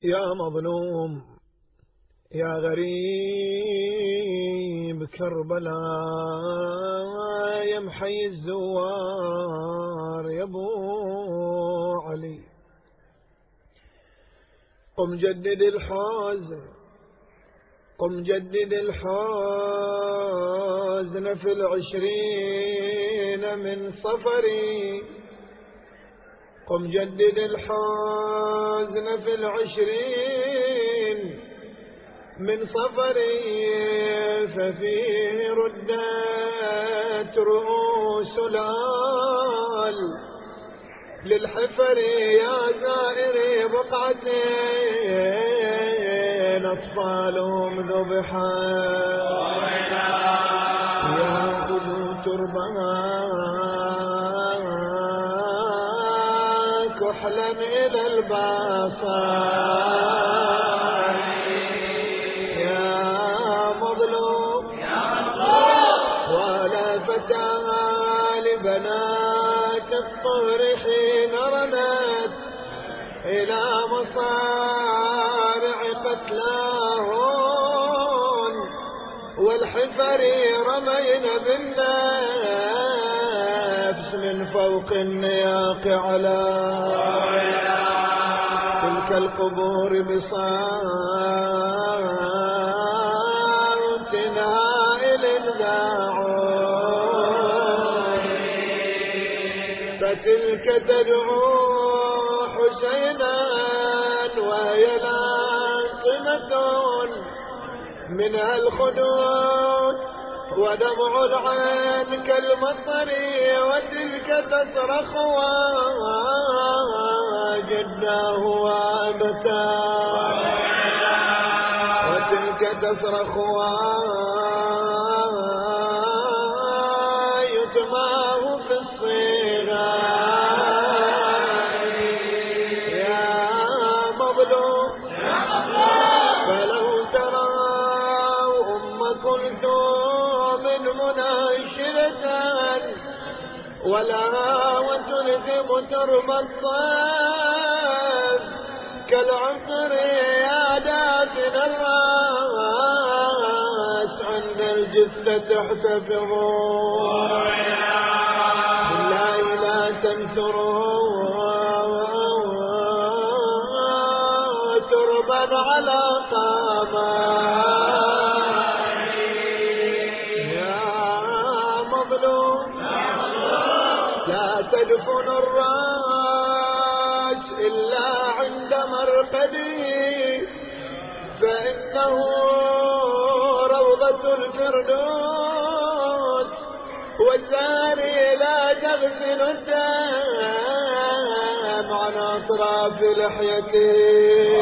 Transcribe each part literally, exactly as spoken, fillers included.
يا مظلوم يا غريب كربلاء، يا محي الزوار يا ابو علي، قم جدد الحزن، قم جدد الحزن في العشرين من صفري، قم جدد الحزن في العشرين من صفري، ففيه ردت رؤوس الآل للحفر، يا زائري بقعتين أطفالهم ذبحا، يا غدو تربها كحلا إلى الباصار، يا مظلوم ولا فتى لبنات الطهر حين رنت إلى مصارع قتلاهن، والحفر رمين بالنفس من فوق النياق على تلك القبور بصوت هائل ذاعون، فتلك تدعو حسينا وهي لاقمة منها الخدود ودمع العين كالمطر، وتلك تصرخ وجداه وابتاه، وتلك تصرخ ويتماه في الصغار، يا مظلوم فلو ترى أم كلثوم مناشرة ولا وتلثم ترب الطيف كالعطر، يا دافن الراس عند الجثة تحتفظون، بالله لا تنثروا تربا على قامات، يا مظلوم لا تدفن الراس إلا عند مرقدي، فإنه روضة الفردوس، والزاني لا تغسل الدم عن أطراف لحيته،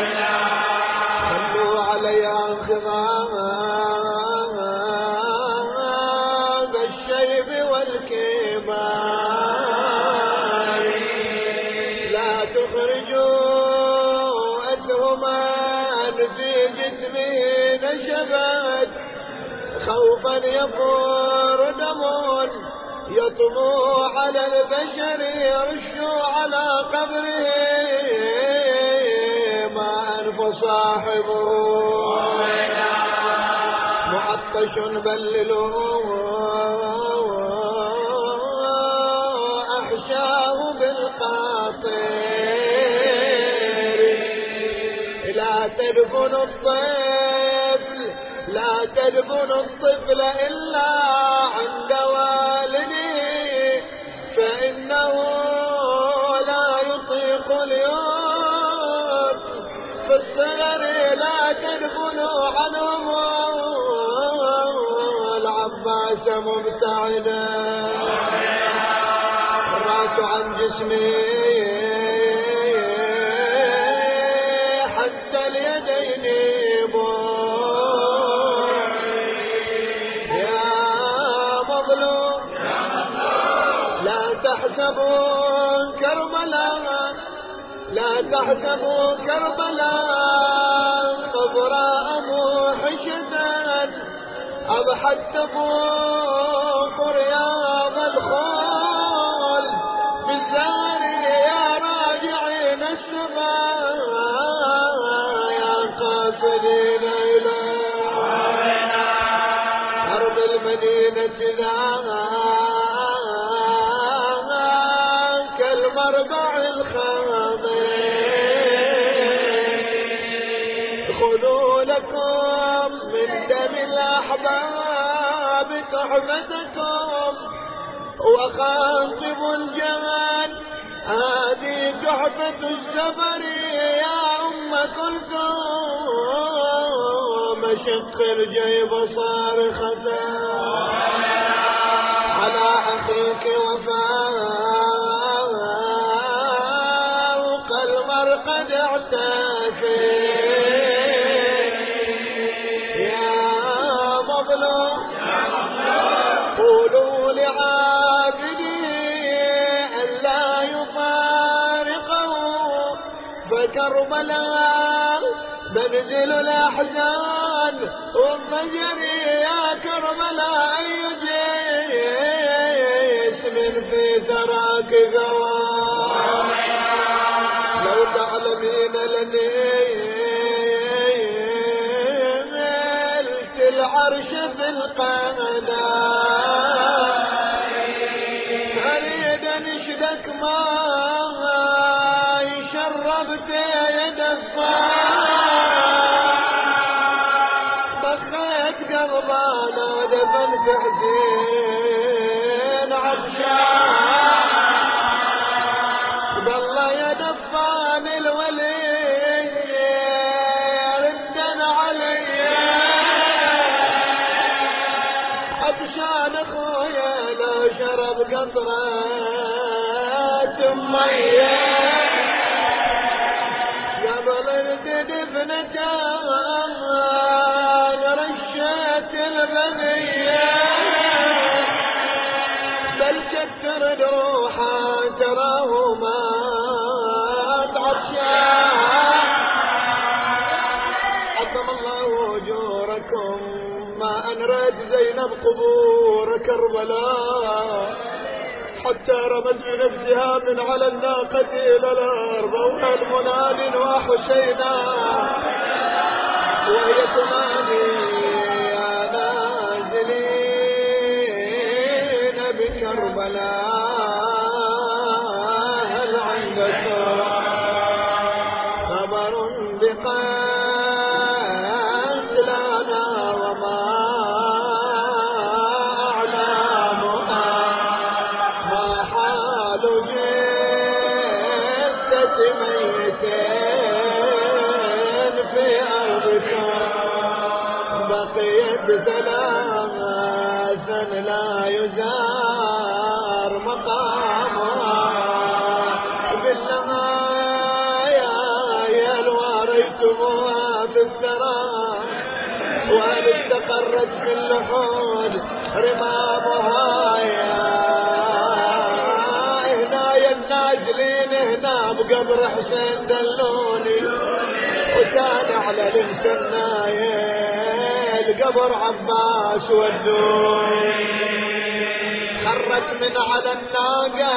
خلوا عليها انخضاب الشيب والكبار، لا تخرجوا أسهما في جسمه نشبت، خوفا يفور دم يطمو على البشر، يرشوا على قبره ما أنف صاحبه، معطش بللوه أحشاه بالقاطر، لا تدفن الطفل لا تدفن الطفل إلا عند والده، فإنه لا يطيق اليوم، في الصغر لا تدفنوا عنهم العباس مبتعدا، الرأس عن جسمي حتى اليدين تحسبوا كربلاء لا تحسبوا كربلاء صبراء موحشة أضحت تفوق رياض الخول بالزهر، يا راجعين السماء القاصدين إلى أرض المدينة ذاك المربع الخامس خذوا لكم من دم الأحباب تحفتكم وخاطبوا الجمال هذه تحفة السفر يا أم كلثوم شق الجيب صارخة على أخيك وفاق المرقد اعتافي يا مظلوم قولوا لعابدي أن لا يفارقه فكربلاء منزل الأحزان وفجري يا كربلاء أي جسم في ثراك غوار لو تعلمين لنيلت العرش في القناة أريد نشدك ما شربت يد الصار بخيت قلبانا ودفنت حزين عطشان بالله يا دفان الولي ردا علي عطشان اخويا لو شرب قطرة مية قبل دفنته رشت الغنية بل كتر روحه تراه ما عطشان عظم الله اجوركم ما انرد زينب قبور كربلاء حتى رمت بنفسها من على الناقة إلى الأرض والمناد وحسينا وهي تنادي يا نازلين بكربلاء هل عندكم خبر بقتلنا وما ميتين في أرضكم بقيت ثلاثا لا يزار مقامها بالنهاية يا الواريتموها في الثرى وهل استقرت في اللحود رمامها النازلين هنا بقبر حسين دلوني وكان على المسنايل قبر عباس ودوني خرت من على الناقة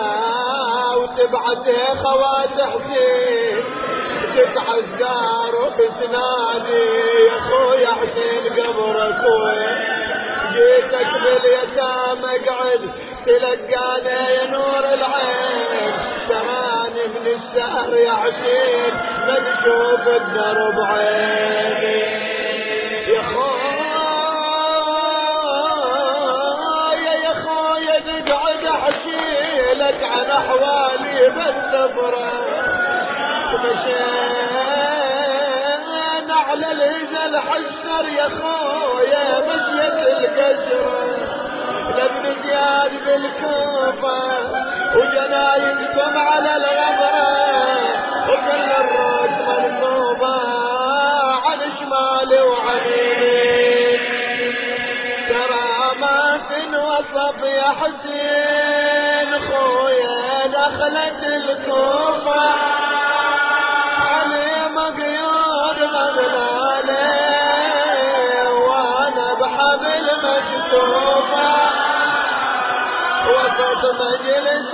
وتبعته خوات حسين تتعذر وتنادي يا خويا حسين قبرك وين جيتك باليتامى اقعد تلقانا يا نور العين تراني من السهر يا حسين ما تشوف الدرب عيني يا خويا يا خويا تقعد احكيلك عن احوالي بالنبرة مشينا على الهزل حشر يا خويا مشيت القشرة لابن زياد بالكوفة وجنايزكم على الغبرة وكل الروس منصوبة عن شمالي وعن يمين ترى ما في الوصف يا حسين خويا دخلت الكوفة علي مقيود مغلالي وانا بحبل مكتوفة وسط مجلس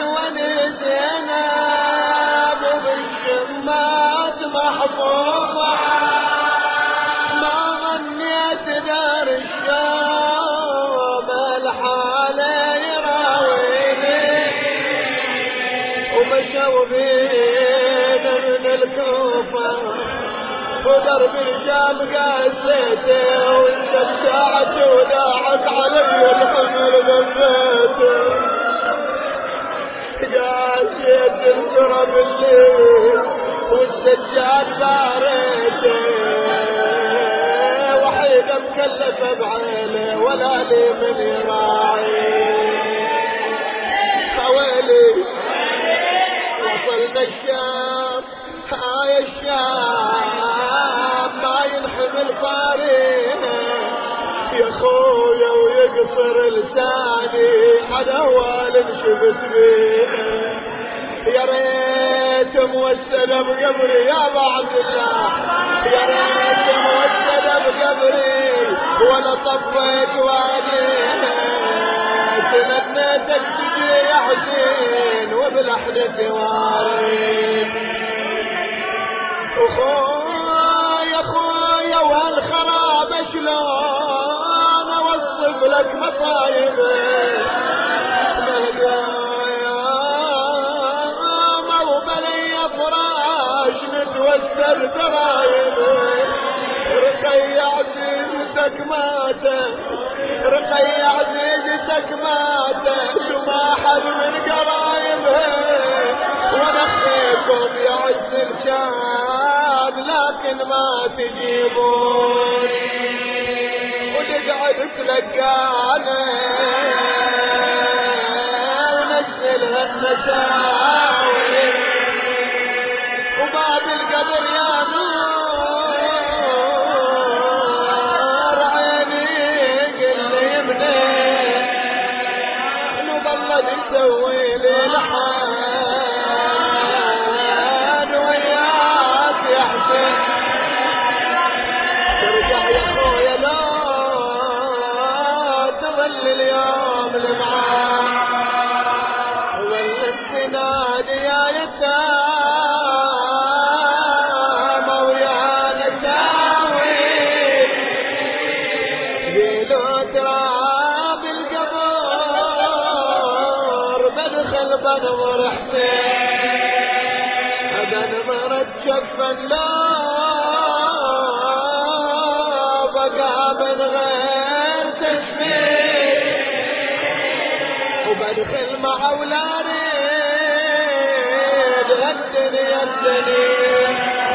ونسينا بالشمات محفوظة ودرب الشام قاسيته وانت بساعة وداعك علي الحمل ذبيته قاسيت التراب الليل والسجاد باريته وحيد مكلفة بعينه ولا لي من يراعي حوالي وصلنا الشام هاي الشام ما ينحمل طارينا يا خويا ويقصر لساني على اول شفت بيه يا ريت موسد بقبري يا ابو عبد الله يا ريت موسد بقبري ولا طفيت وادينا تمنيتك تجي يا حسين وبلحن تواري اخويا اخويا وهالخراب شلون اوصف لك مصايبه نتوسل درايبه رقي عزيزتك ماتت رقي عزيزتك ماتت وما حد من قرايبها ونخيكم يا عز الشام لكن ما تجيبون ونقعد تلقانا ونزلها النساوي وباب القبر يا نور عيني قل لي يبني نظل يسوي لي لحان وياك يا حسين ترجع يا خويا لا تظل اليوم المعاد ولا تنادي يا يتام بنظر حسين بنظر تشفن لا بقى من غير تشفين وبدخل مع اولادي الدنيا الدنيا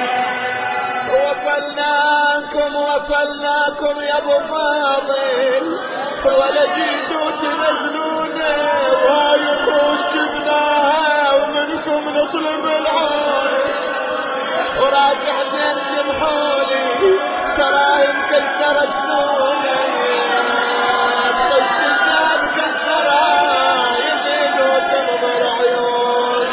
وصلناكم وصلناكم يا ابو فاضل ولا جيتوا تنزلونا وهاي خوش جبناها ومنكم نطلب العون وراجع زين سمحولي تراهم كسرت سنونا تخش النار كسرها يزيد وتنظر عيون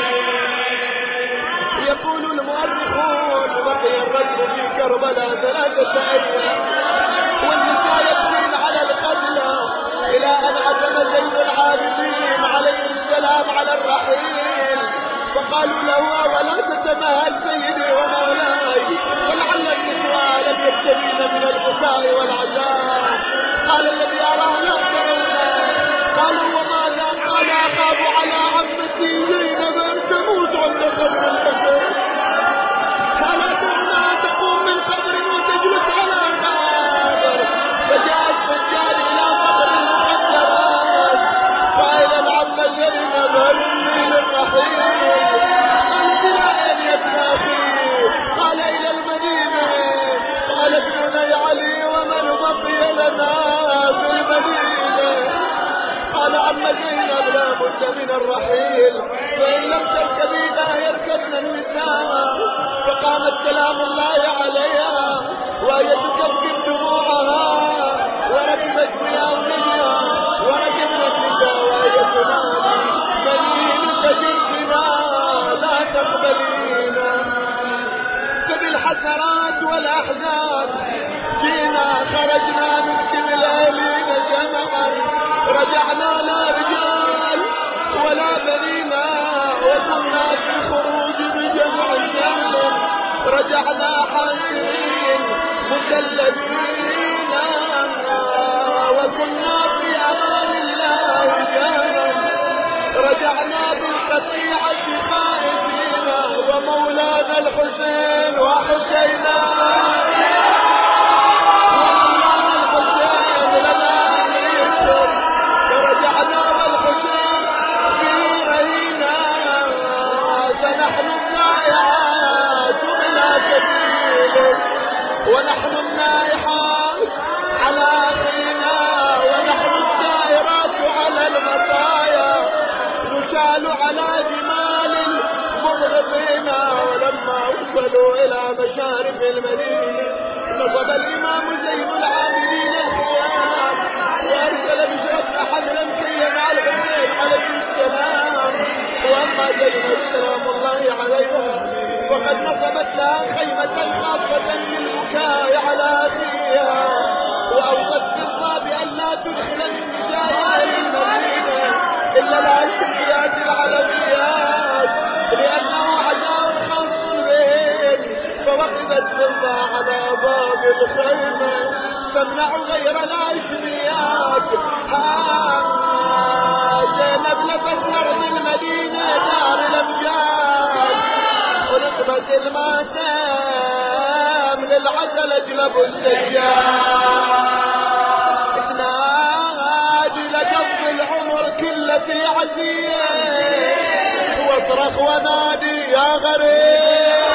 يقول المؤرخون بقي الرجل في كربلاء ثلاثة أيام والنساء يبكين على القتلى إلى أن عزم زين العابدين عليه السلام على الرحيل فقالوا له ولا تتمهل سيدي ومولاي ولعل النسوة لم يبتدين من البكاء والعذاب قال الذي أراه لا ترونه قالوا وماذا قال أخاف على عمتي زينب أن تموت عند قبر الحسين فلا تمنع تقوم من قبر وتجلس على قبر فجاء السجاد إلى قبر المقدرات قائلا عم زينب هلمي للرحيل قالت إلى أين يا ابن أخي قال إلى المدينة قال ابني علي ومن بقي لنا في المدينة قال عم زينب لا بد من الرحيل فإن لم تركبي لا يركبن النساء فقامت سلام الله عليها وهي تكبر دموعها وركبت بأوليها وركبنا النساء وهي تنادي مليل فجرتنا لا تقبلينا فبالحسرات والأحزان جينا خرجنا من كل أهلنا جمعا رجعنا لا رجال ولا بنينا وكنا في الخروج بجمع شمل رجعنا حاسرين مسلمين وكنا في امان الله جانا رجعنا بالقطيعة خائفين ومولانا الحسين وحسينا ونحن النائحات على أخينا، ونحن السائرات على المطايا، نشال على جمال المغرقين. ولما وصلوا إلى مشارف المدينة نصب الإمام زين العابدين الخيام، وأرسل بشرة أحد لمكي مع الحسين عليه السلام. وأما زينب سلام الله عليها فقد نصبت لها خيمة خاصة للبكاء على أخيها، وأوصت بالصاب أن لا تدخل من نساء أهل المدينة إلا العشريات العلويات، لأنه عداء خاص بهم. فوقفت بالله على باب الخيمة تمنع غير العشريات. زينب لفت أرض المدينة دار الأمجاد، ونقبة الماتم للعسل اجلب السجاد. تنادي لقضي العمر كله في عزية، واصرخ ونادي يا غريب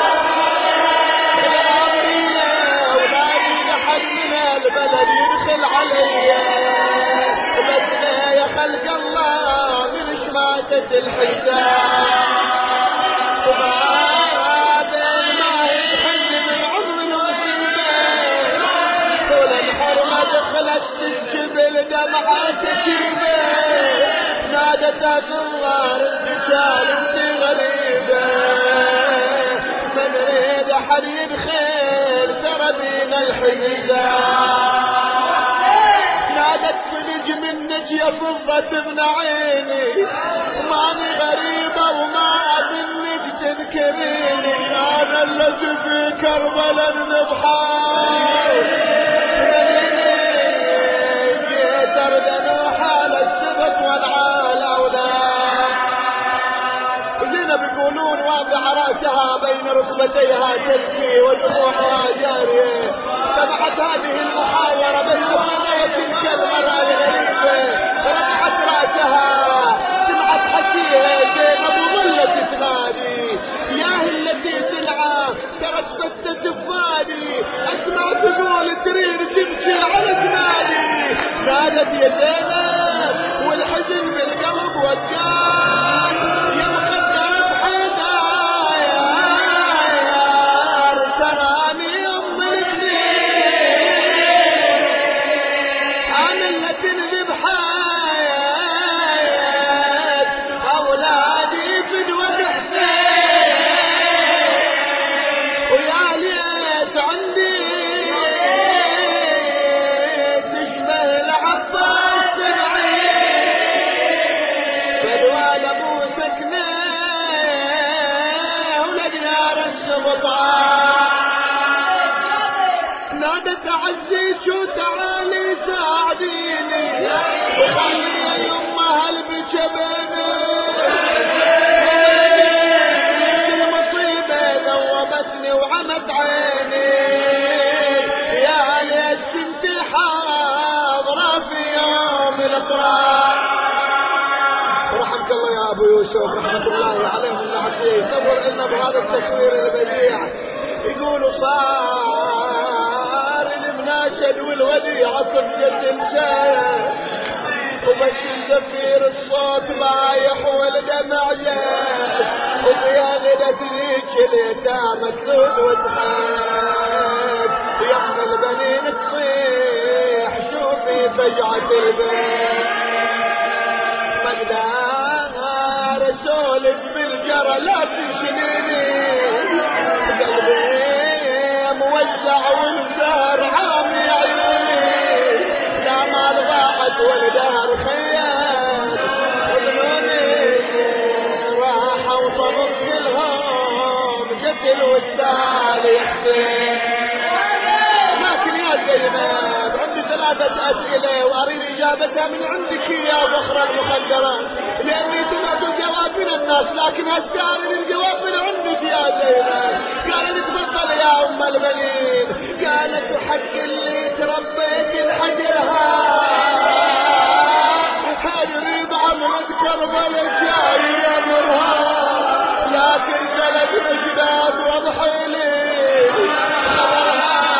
العمرية، ونادي لحد من البلد يدخل علي، بس يا خلق الله من شماتة الحساب. دمعة كتيبة نادتها في النار الرجال انت غريبة، من ريد احد يدخل ترى بينا الحجزة. نادت بنج منك يا فضة ابن عيني، ماني غريبة وما اظنك تذكريني، انا الذي في كربلاء النبحان تردنوا حال السبط والعال أولاد. زينب يقولون واضع رأسها بين ركبتيها تبكي ودموعها جارية. سمعت هذه المحاورة بين وتلك المرأة الغريبة، رفعت رأسها سمعت حكيها زينب وظلت تنادي ياه التي تلعى ترتبت تفادي، اسمع تقول تريد تبكي على جنادي. نادت يا زينب والحزن بالقلب وجان، يا مخدر بحدايا تراني ام الاثنين، انا اللي تنذب حياة اولادي فدوة حسين، ويا ليت عندي نادت عزيز وتعالي ساعديني وخلي يمها البجبيني، المصيبة ذوبتني وعمت عيني، يا ليت كنت حاضرة في يوم الافراح. رحمك الله يا ابو يوسف رحمة الله عليهم العزيز، صبر لنا بهذا التصوير البديع. يقولوا صار المناشد والوديعة صفقة الجاه، وبس الزفير الصوت بايح والدمع جاه، وبياغدة ذيك اليتامى تذود وتحيد، يم البنين تصيح شوفي فجعة البيت. مقدار اسولف بالجرى لا تنشليني، موزع والزهر عامي عيوني، لا مال ضاعت والدهر خيال، وبنوني راحة وصبر كلهم قتل والتالي يحسين. لكن يا زينب عندي ثلاثة أسئلة وأريد إجابتها من عندك يا ذخر المخدرات، لأني سمعت الجواب من الناس، لكن هسه أريد الجواب من عندك يا زينب. قالت تفضل يا أم البنين، قالت حق اللي تربيت بحجرها، حجري بعمرك كربلاء جاي يمرها، لكن جلد مجداد واضحي لي خبرها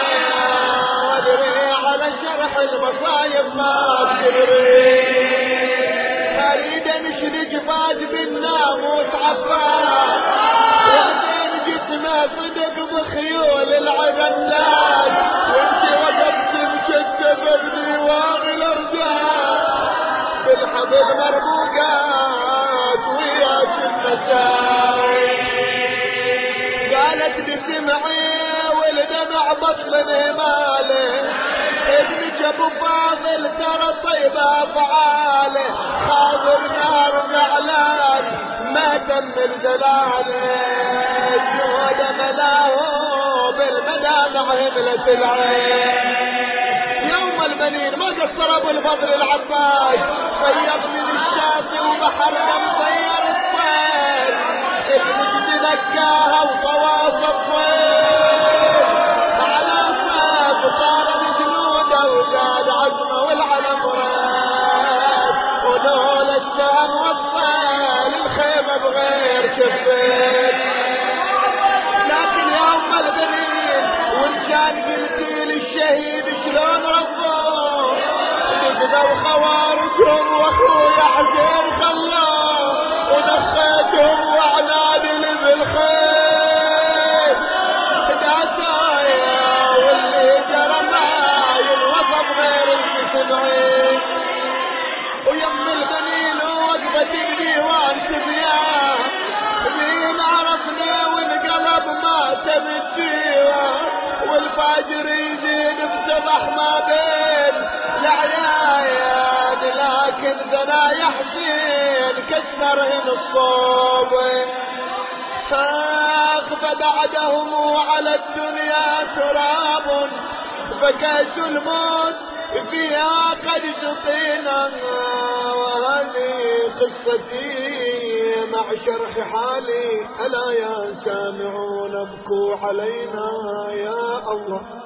بطل ماله ابنك ابو فاضل ترى طيب افعاله خاض النار زعلان ما تم الدلاله جود ملاه بالمدامع هملة العين. يوم البنين ما قصر ابو الفضل العباس صيب من الشاطئ وبحر مصير الصيد المجد ذكاها وطواف الصيد على صيف صار بجنوده وزاد عزمه والعلم راد ودول السهم والصيل الخيمه بغير كفين. لكن يوم البنين وان كان قلتي للشهيد شلون ربوه نقدوا خوارجهم واخويا حزين خلاه ودخيتهم وعنادل بالخير داسايا واللي جرى ما ينوصف غير المسمعين. ويم البنين وقفت الديوان تبيان مين عرفنا والقلب ما تبديوان والفاجر يزيد بسبح ما بين العياد لكن ثنايا حسين كسرهن الصوب فاخ بعدهم على الدنيا تراب فكاس الموت فيها قد سقينا. وهذه قصتي مع شرح حالي ألا يا سامعون ابكوا علينا يا الله.